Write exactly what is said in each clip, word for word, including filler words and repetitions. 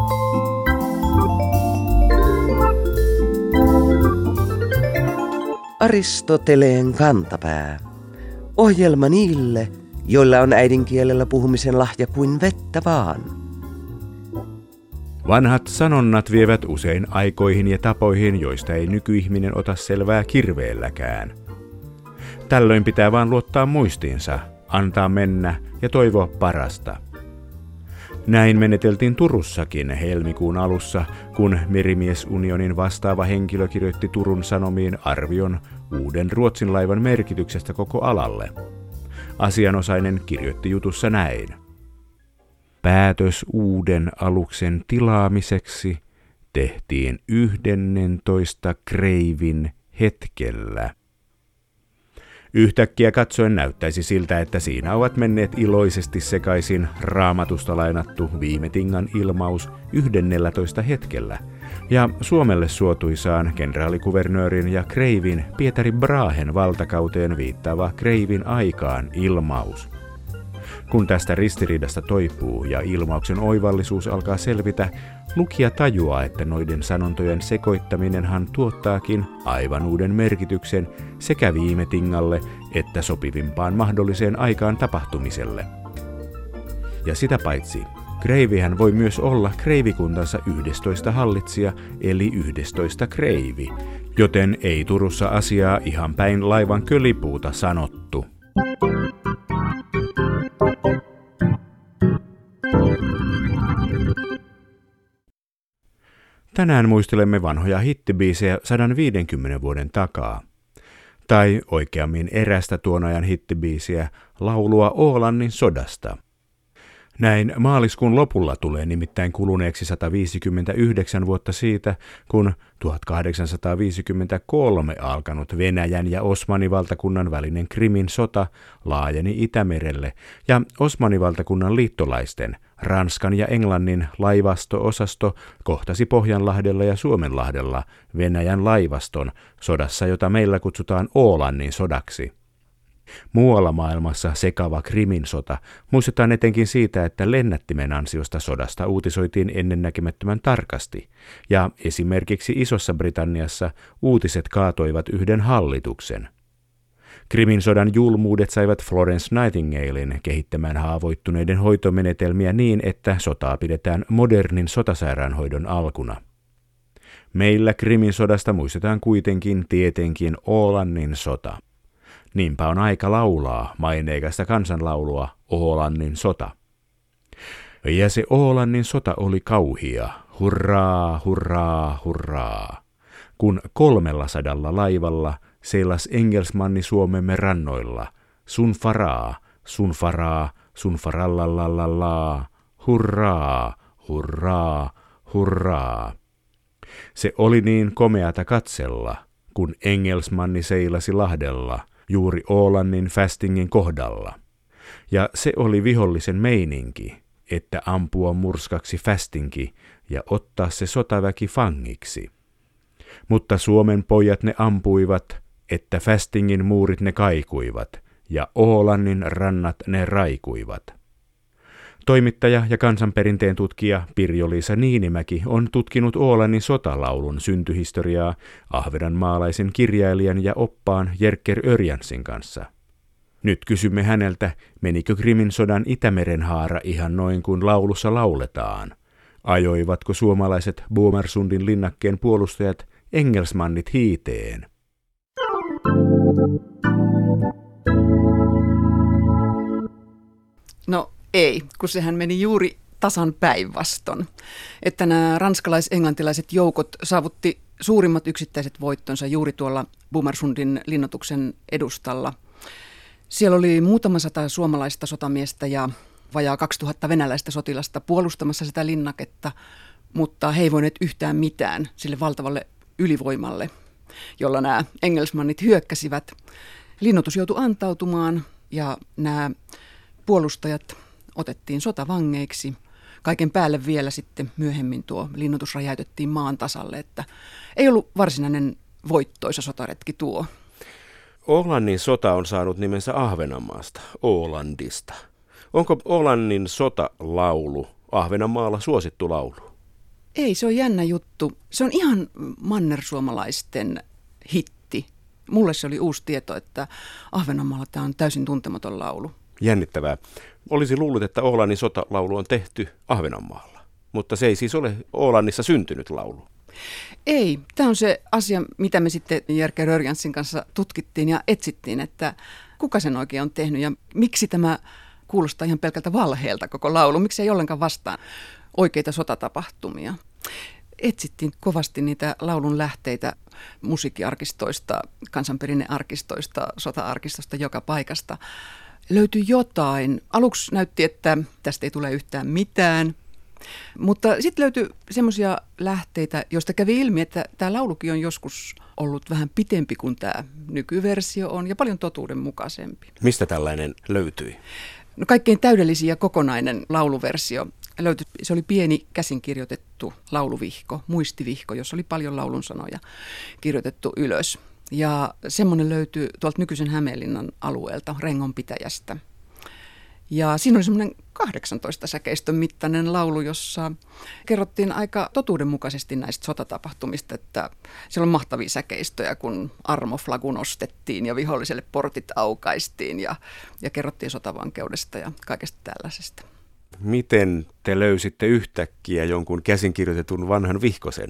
Aristoteleen kantapää. Ohjelma niille, joilla on äidinkielellä puhumisen lahja kuin vettä vaan. Vanhat sanonnat vievät usein aikoihin ja tapoihin, joista ei nykyihminen ota selvää kirveelläkään. Tällöin pitää vaan luottaa muistiinsa, antaa mennä ja toivoa parasta. Näin meneteltiin Turussakin helmikuun alussa, kun Merimiesunionin vastaava henkilö kirjoitti Turun Sanomiin arvion uuden Ruotsin laivan merkityksestä koko alalle. Asianosainen kirjoitti jutussa näin. Päätös uuden aluksen tilaamiseksi tehtiin yhdennentoista kreivin hetkellä. Yhtäkkiä katsoen näyttäisi siltä, että siinä ovat menneet iloisesti sekaisin Raamatusta lainattu viime tingan ilmaus yhdennellätoista hetkellä ja Suomelle suotuisaan kenraalikuvernöörin ja kreivin Pietari Brahen valtakauteen viittaava kreivin aikaan ilmaus. Kun tästä ristiriidasta toipuu ja ilmauksen oivallisuus alkaa selvitä, lukija tajuaa, että noiden sanontojen sekoittaminenhan tuottaakin aivan uuden merkityksen sekä viime tingalle että sopivimpaan mahdolliseen aikaan tapahtumiselle. Ja sitä paitsi, kreivihän voi myös olla kreivikuntansa yhdestoista hallitsija eli yhdestoista kreivi, joten ei Turussa asiaa ihan päin laivan kölipuuta sanottu. Tänään muistelemme vanhoja hittibiisejä sata viisikymmentä vuoden takaa. Tai oikeammin erästä tuon ajan hittibiisiä, laulua Ålannin sodasta. Näin maaliskuun lopulla tulee nimittäin kuluneeksi sata viisikymmentäyhdeksän vuotta siitä, kun tuhatkahdeksansataaviisikymmentäkolme alkanut Venäjän ja Osmanivaltakunnan välinen Krimin sota laajeni Itämerelle ja Osmanivaltakunnan liittolaisten, Ranskan ja Englannin laivasto-osasto kohtasi Pohjanlahdella ja Suomenlahdella Venäjän laivaston sodassa, jota meillä kutsutaan Ålannin sodaksi. Muualla maailmassa sekava Krimin sota muistetaan etenkin siitä, että lennättimen ansiosta sodasta uutisoitiin ennennäkemättömän tarkasti, ja esimerkiksi Isossa Britanniassa uutiset kaatoivat yhden hallituksen. Krimin sodan julmuudet saivat Florence Nightingalen kehittämään haavoittuneiden hoitomenetelmiä niin, että sotaa pidetään modernin sotasairaanhoidon alkuna. Meillä Krimin sodasta muistetaan kuitenkin tietenkin Ålannin sota. Niinpä on aika laulaa maineikasta kansanlaulua Ålannin sota. Ja se Ålannin sota oli kauhia, hurraa, hurraa, hurraa, kun kolmella sadalla laivalla seilas Engelsmanni Suomemme rannoilla, sun faraa, sun faraa, sun farallallallalaa, hurraa, hurraa, hurraa. Se oli niin komeata katsella, kun Engelsmanni seilasi lahdella, juuri Ålannin Fästingin kohdalla. Ja se oli vihollisen meininki, että ampua murskaksi Fästinki ja ottaa se sotaväki fangiksi. Mutta Suomen pojat ne ampuivat, että Fästingin muurit ne kaikuivat, ja Ålannin rannat ne raikuivat. Toimittaja ja kansanperinteen tutkija Pirjo-Liisa Niinimäki on tutkinut Ålannin sotalaulun syntyhistoriaa ahvenanmaalaisen kirjailijan ja oppaan Jerker Örjansin kanssa. Nyt kysymme häneltä, menikö Krimin sodan Itämeren haara ihan noin kuin laulussa lauletaan? Ajoivatko suomalaiset Bomersundin linnakkeen puolustajat Engelsmannit hiiteen? No ei, kun sehän meni juuri tasan päinvastoin, että nämä ranskalais-englantilaiset joukot saavutti suurimmat yksittäiset voittonsa juuri tuolla Bomersundin linnoituksen edustalla. Siellä oli muutama sata suomalaista sotamiestä ja vajaa kaksituhatta venäläistä sotilasta puolustamassa sitä linnaketta, mutta he ei voineet yhtään mitään sille valtavalle ylivoimalle, jolla nämä engelsmannit hyökkäsivät. Linnoitus joutui antautumaan ja nämä puolustajat otettiin sotavangeiksi. Kaiken päälle vielä sitten myöhemmin tuo linnoitus räjäytettiin maan tasalle, että ei ollut varsinainen voittoisa sotaretki tuo. Ålannin sota on saanut nimensä Ahvenanmaasta, Ålandista. Onko Ålannin sotalaulu Ahvenanmaalla suosittu laulu? Ei, se on jännä juttu. Se on ihan mannersuomalaisten hitti. Mulle se oli uusi tieto, että Ahvenanmaalla tämä on täysin tuntematon laulu. Jännittävää. Olisi luullut, että Ålannin sotalaulu on tehty Ahvenanmaalla, mutta se ei siis ole Ålannissa syntynyt laulu. Ei, tämä on se asia, mitä me sitten Jerker Örjanssin kanssa tutkittiin ja etsittiin, että kuka sen oikein on tehnyt ja miksi tämä kuulostaa ihan pelkältä valheelta koko laulu, miksi ei ollenkaan vastaan oikeita sotatapahtumia. Etsittiin kovasti niitä laulun lähteitä musiikkiarkistoista, kansanperinnearkistoista, sota-arkistosta, joka paikasta. Löytyi jotain. Aluksi näytti, että tästä ei tule yhtään mitään. Mutta sitten löytyi semmoisia lähteitä, joista kävi ilmi, että tämä laulukin on joskus ollut vähän pitempi kuin tämä nykyversio on ja paljon totuudenmukaisempi. Mistä tällainen löytyi? No kaikkein täydellisin ja kokonainen lauluversio löytyi, se oli pieni käsinkirjoitettu lauluvihko, muistivihko, jossa oli paljon laulun sanoja kirjoitettu ylös. Ja semmoinen löytyy tuolta nykyisen Hämeenlinnan alueelta, Rengonpitäjästä. Ja siinä oli semmoinen kahdeksantoista säkeistön mittainen laulu, jossa kerrottiin aika totuudenmukaisesti näistä sotatapahtumista, että siellä on mahtavia säkeistöjä, kun armoflagu nostettiin ja viholliselle portit aukaistiin ja, ja kerrottiin sotavankeudesta ja kaikesta tällaisesta. Miten te löysitte yhtäkkiä jonkun käsinkirjoitetun vanhan vihkosen?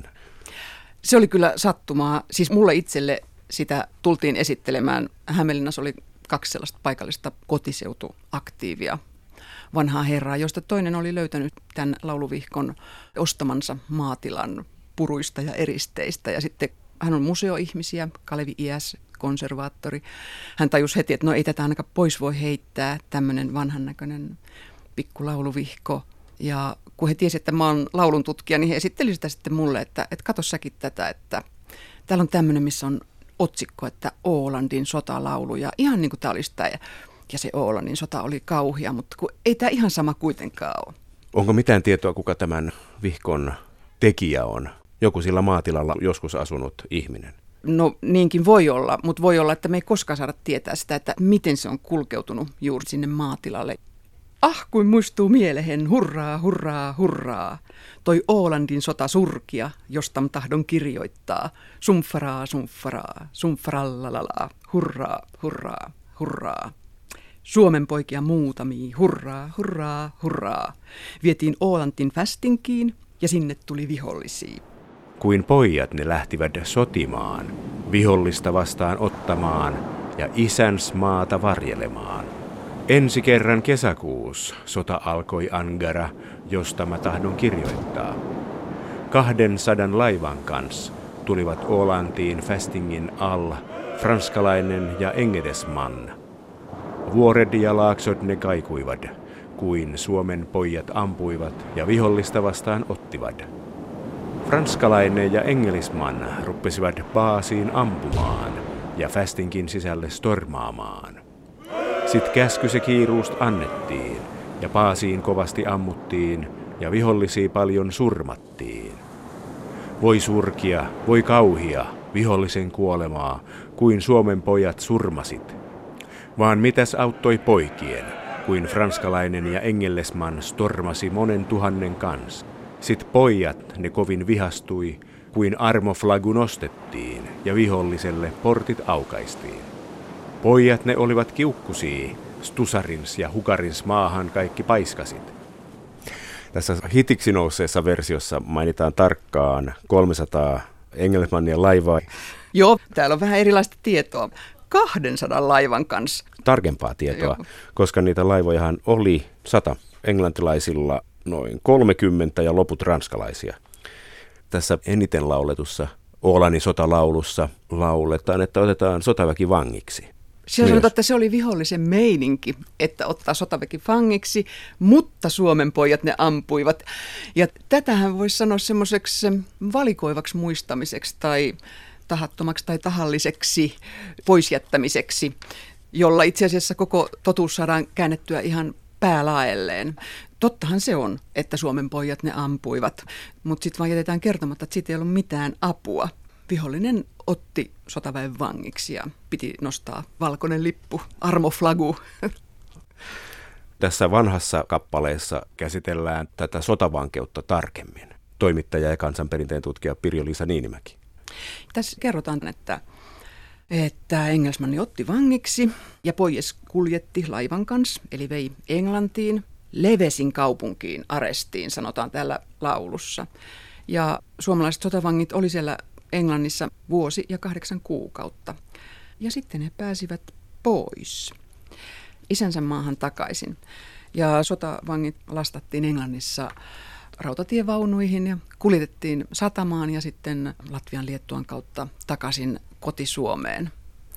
Se oli kyllä sattumaa. Siis mulle itselle sitä tultiin esittelemään. Hämeenlinnassa oli kaksi sellaista paikallista kotiseutuaktiivia vanhaa herraa, josta toinen oli löytänyt tämän lauluvihkon ostamansa maatilan puruista ja eristeistä. Ja sitten hän on museoihmisiä, Kalevi Iäs, konservaattori. Hän tajusi heti, että no ei tätä ainakaan pois voi heittää, tämmöinen vanhan näköinen pikku lauluvihko. Ja kun he tiesivät, että mä oon laulun tutkija, niin he esittelivät sitä sitten mulle, että, että katso säkin tätä, että täällä on tämmöinen, missä on otsikko, että Ålandin sotalaulu. Ja ihan niin kuin tämä olisi tämä. Ja se Ålandin sota oli kauhea, mutta kun ei tämä ihan sama kuitenkaan ole. Onko mitään tietoa, kuka tämän vihkon tekijä on? Joku sillä maatilalla joskus asunut ihminen? No niinkin voi olla, mutta voi olla, että me ei koskaan saada tietää sitä, että miten se on kulkeutunut juuri sinne maatilalle. Ah, kuin muistuu mielehen, hurraa, hurraa, hurraa. Toi Ålandin sota surkia, jostam tahdon kirjoittaa. Sumfaraa, sumfaraa, sumfarallalala, hurraa, hurraa, hurraa. Suomen poikia muutamia, hurraa, hurraa, hurraa. Vietiin Ålantin fästinkiin ja sinne tuli vihollisia. Kuin pojat ne lähtivät sotimaan, vihollista vastaan ottamaan ja isäns maata varjelemaan. Ensi kerran kesäkuussa sota alkoi Angara, josta mä tahdon kirjoittaa. Kahden sadan laivan kanssa tulivat Ålantiin fästingin alla, franskalainen ja engelsman. Vuored ja laaksot ne kaikuivat, kuin Suomen pojat ampuivat ja vihollista vastaan ottivat. Franskalainen ja engelsman ruppesivat baasiin ampumaan ja fästinkin sisälle stormaamaan. Sitten käsky se kiiruust annettiin, ja paasiin kovasti ammuttiin, ja vihollisia paljon surmattiin. Voi surkia, voi kauhia, vihollisen kuolemaa, kuin Suomen pojat surmasit. Vaan mitäs auttoi poikien, kuin franskalainen ja engelsman stormasi monen tuhannen kans. Sit pojat ne kovin vihastui, kuin armoflagu nostettiin, ja viholliselle portit aukaistiin. Pojat ne olivat kiukkusii, stusarins ja hukarins maahan kaikki paiskasit. Tässä hitiksi nousseessa versiossa mainitaan tarkkaan kolmesataa engelsmannia laivaa. Joo, täällä on vähän erilaista tietoa. kahdensadan laivan kanssa. Tarkempaa tietoa, Joo. Koska niitä laivojahan oli sata englantilaisilla noin kolmekymmentä ja loput ranskalaisia. Tässä eniten lauletussa Ålannin sotalaulussa lauletaan, että otetaan sotaväki vangiksi. Siellä sanotaan, että se oli vihollisen meininki, että ottaa sotaväki vangiksi, mutta Suomen pojat ne ampuivat. Ja tätähän voisi sanoa semmoiseksi valikoivaksi muistamiseksi tai tahattomaksi tai tahalliseksi poisjättämiseksi, jolla itse asiassa koko totuus saadaan käännettyä ihan päälaelleen. Tottahan se on, että Suomen pojat ne ampuivat, mutta sitten vaan jätetään kertomatta, että siitä ei ollut mitään apua. Vihollinen otti sotaväen vangiksi ja piti nostaa valkoinen lippu, armoflagu. Tässä vanhassa kappaleessa käsitellään tätä sotavankeutta tarkemmin. toimittaja ja kansanperinteen tutkija Pirjo-Liisa Niinimäki. Tässä kerrotaan, että, että Engelsmanni otti vangiksi ja pois kuljetti laivan kanssa, eli vei Englantiin, Levesin kaupunkiin, arestiin, sanotaan täällä laulussa. Ja suomalaiset sotavangit oli siellä Englannissa vuosi ja kahdeksan kuukautta. Ja sitten he pääsivät pois isänsä maahan takaisin. Ja sotavangit lastattiin Englannissa rautatievaunuihin ja kuljetettiin satamaan ja sitten Latvian Liettuan kautta takaisin koti-Suomeen.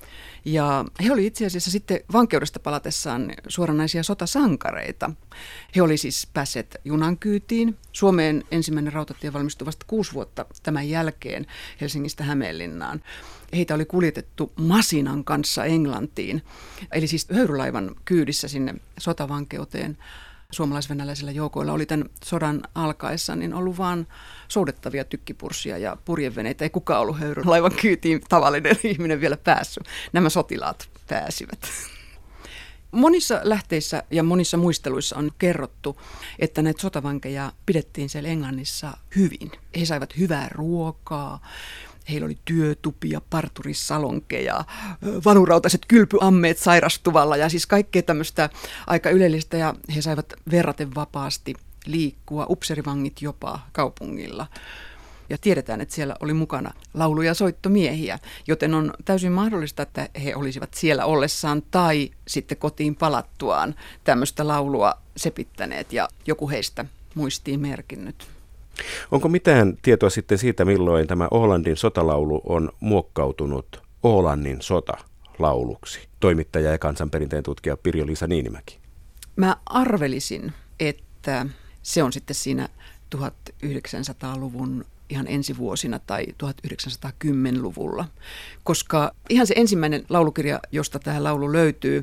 Ja he oli itse asiassa sitten vankeudesta palatessaan suoranaisia sotasankareita. He oli siis päässeet junan kyytiin. Suomeen ensimmäinen rautatie valmistui vasta kuusi vuotta tämän jälkeen Helsingistä Hämeenlinnaan. Heitä oli kuljetettu masinan kanssa Englantiin, eli siis höyrylaivan kyydissä sinne sotavankeuteen. Suomalais-venäläisillä joukoilla oli tämän sodan alkaessa niin ollut vaan soudettavia tykkipurssia ja purjeveneitä. Ei kukaan ollut höyrylaivan kyytiin tavallinen ihminen vielä päässyt. Nämä sotilaat pääsivät. Monissa lähteissä ja monissa muisteluissa on kerrottu, että näitä sotavankeja pidettiin siellä Englannissa hyvin. He saivat hyvää ruokaa. Heillä oli työtupia, parturissalonkeja, vanurautaiset kylpyammeet sairastuvalla ja siis kaikkea tämmöistä aika ylellistä ja he saivat verraten vapaasti liikkua, upserivangit jopa kaupungilla. Ja tiedetään, että siellä oli mukana laulu- ja soittomiehiä, joten on täysin mahdollista, että he olisivat siellä ollessaan tai sitten kotiin palattuaan tämmöistä laulua sepittäneet ja joku heistä muistiin merkinnyt. Onko mitään tietoa sitten siitä, milloin tämä Ålandin sotalaulu on muokkautunut Ålannin sotalauluksi? Toimittaja ja kansanperinteen tutkija Pirjo-Liisa Niinimäki. Mä arvelisin, että se on sitten siinä tuhatyhdeksänsataaluvun ihan ensivuosina tai tuhatyhdeksänsataakymmenluvulla, koska ihan se ensimmäinen laulukirja, josta tämä laulu löytyy,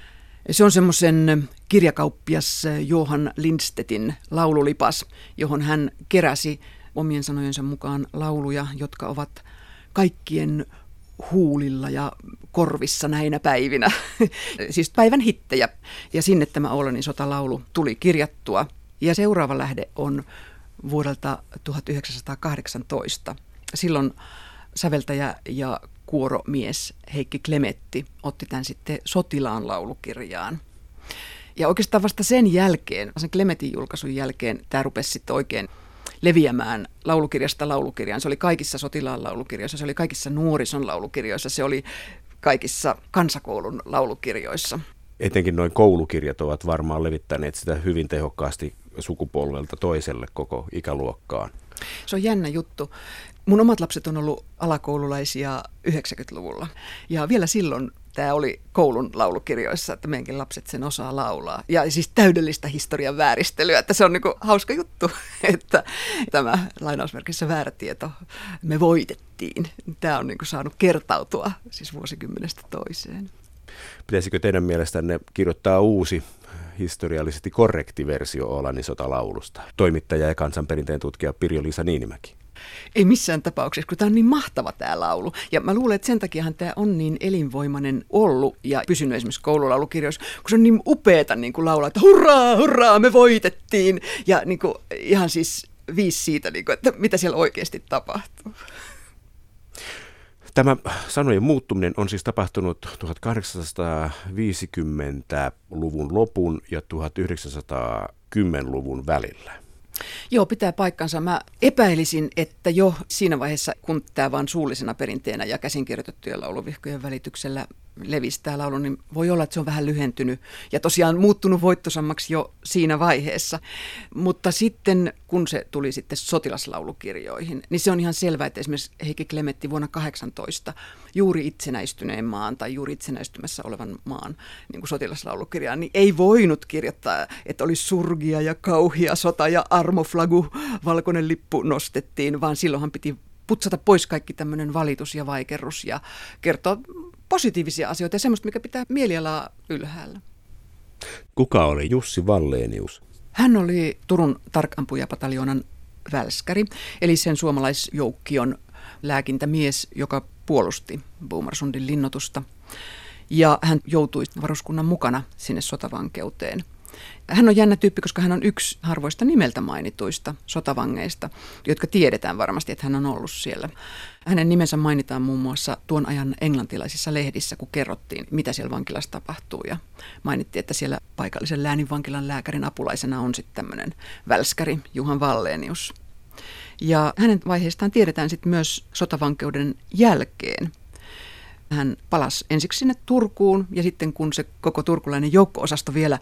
se on semmoisen kirjakauppias Johan Lindstedtin laululipas, johon hän keräsi omien sanojensa mukaan lauluja, jotka ovat kaikkien huulilla ja korvissa näinä päivinä. Siis päivän hittejä. Ja sinne tämä Ålandin sotalaulu tuli kirjattua. Ja seuraava lähde on vuodelta tuhatyhdeksänsataakahdeksantoista. Silloin säveltäjä ja kuoromies Heikki Klemetti otti tämän sitten sotilaan laulukirjaan. Ja oikeastaan vasta sen jälkeen, sen Klemetin julkaisun jälkeen, tämä rupesi sitten oikein leviämään laulukirjasta laulukirjaan. Se oli kaikissa sotilaan laulukirjoissa, se oli kaikissa nuorison laulukirjoissa, se oli kaikissa kansakoulun laulukirjoissa. Etenkin noin koulukirjat ovat varmaan levittäneet sitä hyvin tehokkaasti sukupolvelta toiselle koko ikäluokkaan. Se on jännä juttu. Mun omat lapset on ollut alakoululaisia yhdeksänkymmentäluvulla ja vielä silloin tämä oli koulun laulukirjoissa, että meidänkin lapset sen osaa laulaa. Ja siis täydellistä historian vääristelyä, että se on niinku hauska juttu, että tämä lainausmerkissä väärä tieto, me voitettiin. Tämä on niinku saanut kertautua siis vuosikymmenestä toiseen. Pitäisikö teidän mielestänne kirjoittaa uusi historiallisesti korrekti versio Ålandin sotalaulusta? Toimittaja ja kansanperinteen tutkija Pirjo-Liisa Niinimäki. Ei missään tapauksessa, kun tämä on niin mahtava tämä laulu. Ja mä luulen, että sen takiahan tämä on niin elinvoimainen ollut ja pysynyt esimerkiksi koululaulukirjoissa, kun se on niin upeata niin kuin laulaa, että hurraa, hurraa, me voitettiin. Ja niin kuin, ihan siis viisi siitä, niin kuin, että mitä siellä oikeasti tapahtuu. Tämä sanojen muuttuminen on siis tapahtunut tuhatkahdeksansataaviisikymmentäluvun lopun ja tuhatyhdeksänsataakymmenluvun välillä. Joo, pitää paikkansa. Mä epäilisin, että jo siinä vaiheessa, kun tämä vaan suullisena perinteenä ja käsinkirjoitettujen lauluvihkojen välityksellä levisi tämä laulu, niin voi olla, että se on vähän lyhentynyt ja tosiaan muuttunut voittosammaksi jo siinä vaiheessa. Mutta sitten, kun se tuli sitten sotilaslaulukirjoihin, niin se on ihan selvää, että esimerkiksi Heikki Klemetti vuonna kahdeksantoista juuri itsenäistyneen maan tai juuri itsenäistymässä olevan maan niin kuin sotilaslaulukirjaan, niin ei voinut kirjoittaa, että oli surgia ja kauhia sota ja armoflagu, valkoinen lippu nostettiin, vaan silloinhan piti putsata pois kaikki tämmöinen valitus ja vaikerrus ja kertoa positiivisia asioita ja semmoista, mikä pitää mielialaa ylhäällä. Kuka oli Jussi Wallenius? Hän oli Turun tarkampujapataljoonan välskäri, eli sen suomalaisjoukkion lääkintämies, joka puolusti Bomarsundin linnoitusta. Ja hän joutui varuskunnan mukana sinne sotavankeuteen. Hän on jännä tyyppi, koska hän on yksi harvoista nimeltä mainituista sotavangeista, jotka tiedetään varmasti, että hän on ollut siellä. Hänen nimensä mainitaan muun muassa tuon ajan englantilaisissa lehdissä, kun kerrottiin, mitä siellä vankilassa tapahtuu. Ja mainittiin, että siellä paikallisen lääninvankilan lääkärin apulaisena on sitten tämmöinen välskäri Johan Wallenius. Ja hänen vaiheestaan tiedetään sitten myös sotavankeuden jälkeen. Hän palasi ensiksi sinne Turkuun ja sitten kun se koko turkulainen joukko-osasto vielä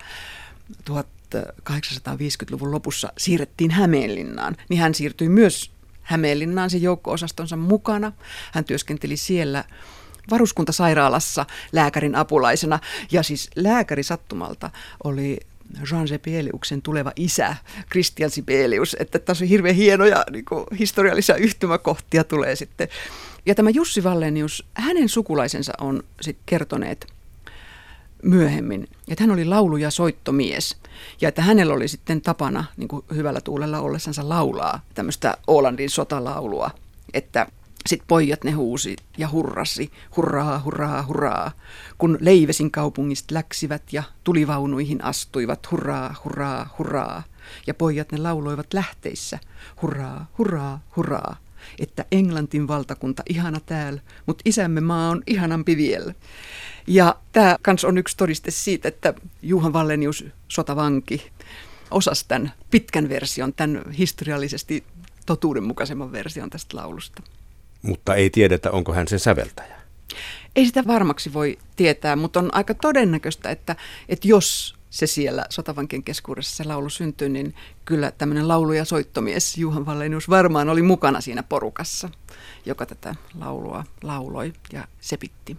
tuhatkahdeksansataaviisikymmentäluvun lopussa siirrettiin Hämeenlinnaan, niin hän siirtyi myös Hämeenlinnaan sen joukko-osastonsa mukana. Hän työskenteli siellä varuskuntasairaalassa lääkärin apulaisena ja siis lääkäri sattumalta oli Jean Sibeliuksen tuleva isä, Christian Sibelius, että tässä on hirveän hienoja niin kuin historiallisia yhtymäkohtia tulee sitten. Ja tämä Jussi Wallenius, hänen sukulaisensa on sitten kertoneet myöhemmin, että hän oli laulu- ja soittomies ja että hänellä oli sitten tapana niin kuin hyvällä tuulella ollessansa laulaa tämmöistä Ålandin sotalaulua, että sitten pojat ne huusi ja hurrasi, hurraa, hurraa, hurraa, kun Leivesin kaupungista läksivät ja tulivaunuihin astuivat, hurraa, hurraa, hurraa. Ja pojat ne lauloivat lähteissä, hurraa, hurraa, hurraa, että Englantin valtakunta ihana täällä, mutta isämme maa on ihanampi vielä. Ja tämä kans on yksi todiste siitä, että Johan Wallenius, sotavanki, osasi tämän pitkän version, tämän historiallisesti totuudenmukaisemman version tästä laulusta. Mutta ei tiedetä, onko hän sen säveltäjä. Ei sitä varmaksi voi tietää, mutta on aika todennäköistä, että, että jos se siellä sotavankien keskuudessa se laulu syntyi, niin kyllä tämmöinen laulu- ja soittomies Johan Wallenius varmaan oli mukana siinä porukassa, joka tätä laulua lauloi ja sepitti.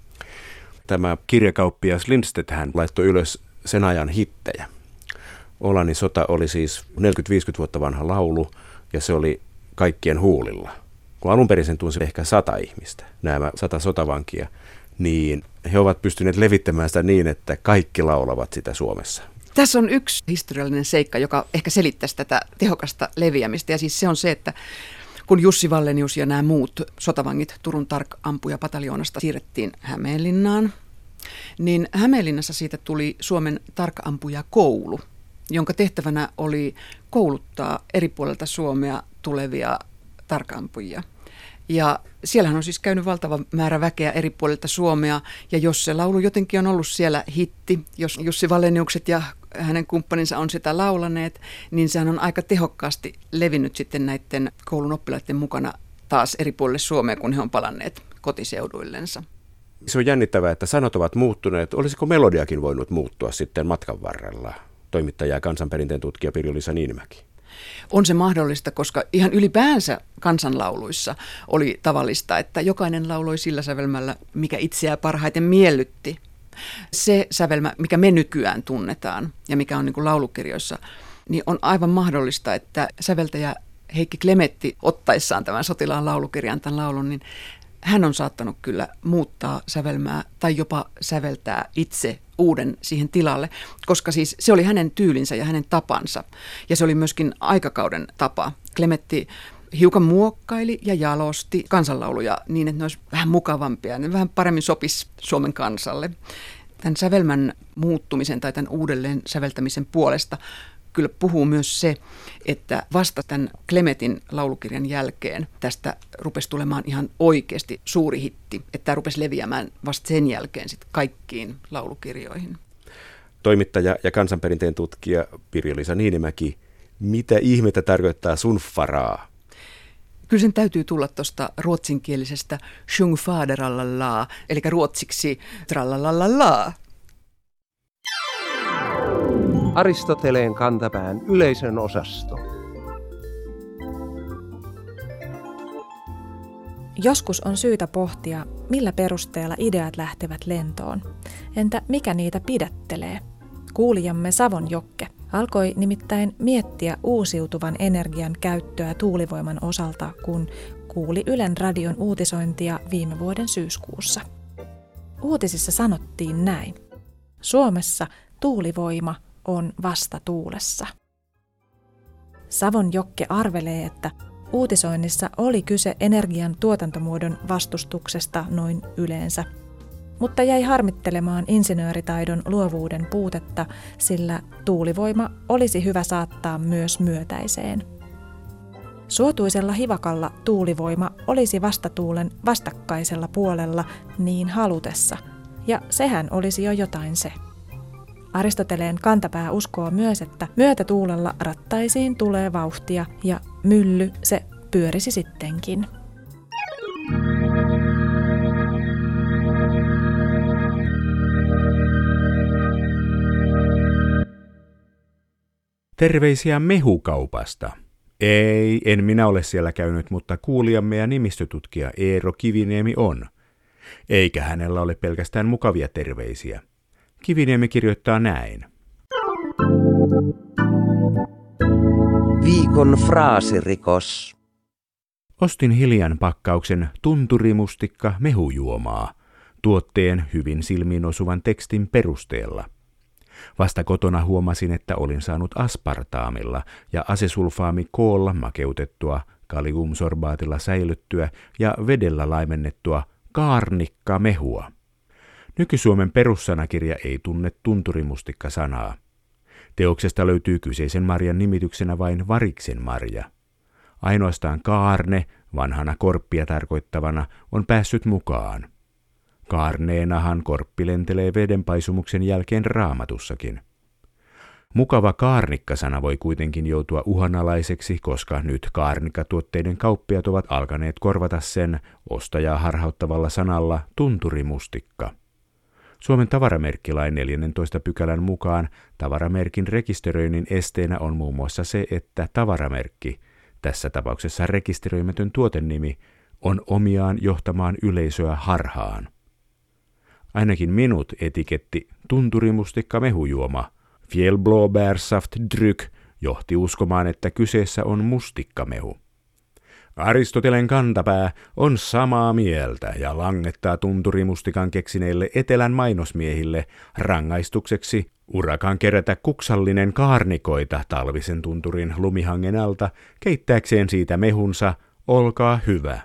Tämä kirjakauppias Lindstedt hän laittoi ylös sen ajan hittejä. Ålandin sota oli siis neljäkymmentä viisikymmentä vuotta vanha laulu ja se oli kaikkien huulilla. Kun alun perin sen tunsi ehkä sata ihmistä, nämä sata sotavankia, niin he ovat pystyneet levittämään sitä niin, että kaikki laulavat sitä Suomessa. Tässä on yksi historiallinen seikka, joka ehkä selittäisi tätä tehokasta leviämistä. Ja siis se on se, että kun Jussi Wallenius ja nämä muut sotavangit Turun tark-ampuja-pataljoonasta siirrettiin Hämeenlinnaan, niin Hämeenlinnassa siitä tuli Suomen tark-ampuja-koulu, jonka tehtävänä oli kouluttaa eri puolilta Suomea tulevia tark-ampujia. Ja siellähän on siis käynyt valtava määrä väkeä eri puolilta Suomea, ja jos se laulu jotenkin on ollut siellä hitti, jos Jussi Walleniukset ja hänen kumppaninsa on sitä laulaneet, niin sehän on aika tehokkaasti levinnyt sitten näiden koulun oppilaiden mukana taas eri puolille Suomea, kun he on palanneet kotiseuduillensa. Se on jännittävää, että sanat ovat muuttuneet. Olisiko melodiakin voinut muuttua sitten matkan varrella? Toimittaja ja kansanperinteen tutkija Pirjo-Liisa Niinimäki. On se mahdollista, koska ihan ylipäänsä kansanlauluissa oli tavallista, että jokainen lauloi sillä sävelmällä, mikä itseään parhaiten miellytti. Se sävelmä, mikä me nykyään tunnetaan ja mikä on niin kuin laulukirjoissa, niin on aivan mahdollista, että säveltäjä Heikki Klemetti ottaessaan tämän sotilaan laulukirjan, tämän laulun, niin hän on saattanut kyllä muuttaa sävelmää tai jopa säveltää itse uuden siihen tilalle, koska siis se oli hänen tyylinsä ja hänen tapansa. Ja se oli myöskin aikakauden tapa. Klemetti hiukan muokkaili ja jalosti kansanlauluja niin, että ne olisi vähän mukavampia, ne vähän paremmin sopisi Suomen kansalle. Tämän sävelmän muuttumisen tai tämän uudelleen säveltämisen puolesta kyllä puhuu myös se, että vasta tämän Klemetin laulukirjan jälkeen tästä rupesi tulemaan ihan oikeasti suuri hitti, että tämä rupesi leviämään vasta sen jälkeen sitten kaikkiin laulukirjoihin. Toimittaja ja kansanperinteen tutkija Pirjo-Liisa Niinimäki, mitä ihmettä tarkoittaa sunfaraa? Kyllä sen täytyy tulla tuosta ruotsinkielisestä sjung faderallalaa, eli ruotsiksi trallalallalaa. Aristoteleen kantapään yleisön osasto. Joskus on syytä pohtia, millä perusteella ideat lähtevät lentoon. Entä mikä niitä pidättelee? Kuulijamme Savon Jokke alkoi nimittäin miettiä uusiutuvan energian käyttöä tuulivoiman osalta, kun kuuli Ylen radion uutisointia viime vuoden syyskuussa. Uutisissa sanottiin näin. Suomessa tuulivoima on vasta tuulessa. Savon Jokke arvelee, että uutisoinnissa oli kyse energian tuotantomuodon vastustuksesta noin yleensä. mutta jäi harmittelemaan insinööritaidon luovuuden puutetta, sillä tuulivoima olisi hyvä saattaa myös myötäiseen. Suotuisella hivakalla tuulivoima olisi vastatuulen vastakkaisella puolella niin halutessa, ja sehän olisi jo jotain se. Aristoteleen kantapää uskoo myös, että myötätuulella rattaisiin tulee vauhtia ja mylly se pyörisi sittenkin. Terveisiä mehukaupasta. Ei, en minä ole siellä käynyt, mutta kuulijamme ja nimistötutkija Eero Kiviniemi on. Eikä hänellä ole pelkästään mukavia terveisiä. Kiviniemi kirjoittaa näin. Viikon fraasirikos. Ostin hiljan pakkauksen tunturimustikka mehujuomaa, tuotteen hyvin silmiin osuvan tekstin perusteella. Vasta kotona huomasin, että olin saanut aspartaamilla ja asesulfaamikoolla makeutettua, kaliumsorbaatilla säilyttyä ja vedellä laimennettua kaarnikkamehua. Nyky-Suomen perussanakirja ei tunne tunturimustikka-sanaa. Teoksesta löytyy kyseisen marjan nimityksenä vain variksen marja. Ainoastaan kaarne, vanhana korppia tarkoittavana, on päässyt mukaan. Kaarneenahan korppi lentelee vedenpaisumuksen jälkeen Raamatussakin. Mukava kaarnikkasana voi kuitenkin joutua uhanalaiseksi, koska nyt kaarnikkatuotteiden kauppiat ovat alkaneet korvata sen ostajaa harhauttavalla sanalla tunturimustikka. Suomen tavaramerkkilain neljännentoista pykälän mukaan tavaramerkin rekisteröinnin esteenä on muun muassa se, että tavaramerkki, tässä tapauksessa rekisteröimätön tuotennimi, on omiaan johtamaan yleisöä harhaan. Ainakin minut etiketti tunturimustikka mehujuoma, Fjällblåbärssaftdryck, johti uskomaan, että kyseessä on mustikkamehu. Aristotelen kantapää on samaa mieltä ja langettaa tunturimustikan keksineille etelän mainosmiehille rangaistukseksi urakan kerätä kuksallinen kaarnikoita talvisen tunturin lumihangen alta keittääkseen siitä mehunsa, olkaa hyvä.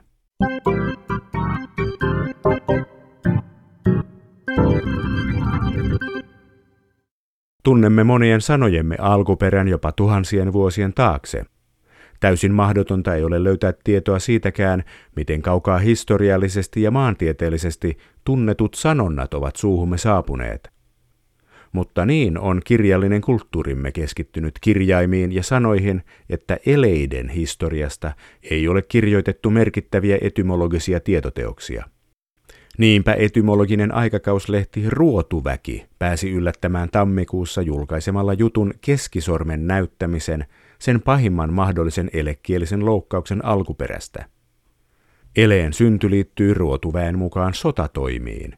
Tunnemme monien sanojemme alkuperän jopa tuhansien vuosien taakse. Täysin mahdotonta ei ole löytää tietoa siitäkään, miten kaukaa historiallisesti ja maantieteellisesti tunnetut sanonnat ovat suuhumme saapuneet. Mutta niin on kirjallinen kulttuurimme keskittynyt kirjaimiin ja sanoihin, että eleiden historiasta ei ole kirjoitettu merkittäviä etymologisia tietoteoksia. Niinpä etymologinen aikakauslehti Ruotuväki pääsi yllättämään tammikuussa julkaisemalla jutun keskisormen näyttämisen sen pahimman mahdollisen elekielisen loukkauksen alkuperästä. Eleen synty liittyy Ruotuväen mukaan sotatoimiin.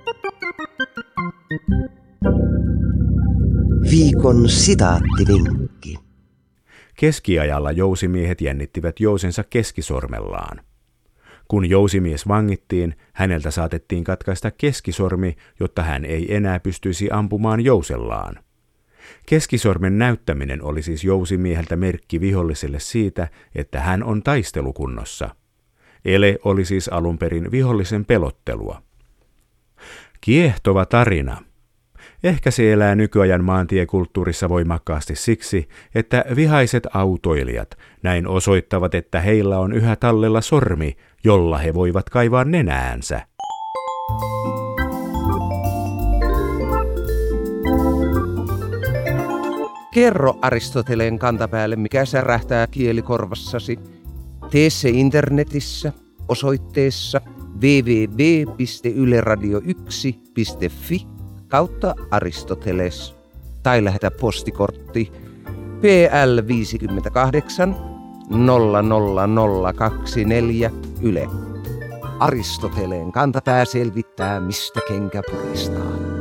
Viikon sitaattivinkki. Keskiajalla jousimiehet jännittivät jousensa keskisormellaan. Kun jousimies vangittiin, häneltä saatettiin katkaista keskisormi, jotta hän ei enää pystyisi ampumaan jousellaan. Keskisormen näyttäminen oli siis jousimieheltä merkki viholliselle siitä, että hän on taistelukunnossa. Ele oli siis alun perin vihollisen pelottelua. Kiehtova tarina. Ehkä se elää nykyajan maantiekulttuurissa voimakkaasti siksi, että vihaiset autoilijat näin osoittavat, että heillä on yhä tallella sormi, jolla he voivat kaivaa nenäänsä. Kerro Aristoteleen kantapäälle, mikä särähtää kielikorvassasi. Tee se internetissä osoitteessa double-u double-u double-u piste yle radio yksi piste fi kautta Aristoteles tai lähetä postikortti P L viisikymmentäkahdeksan nolla nolla nolla kaksikymmentäneljä Yle. Aristoteleen kantapää selvittää, mistä kenkä puristaa.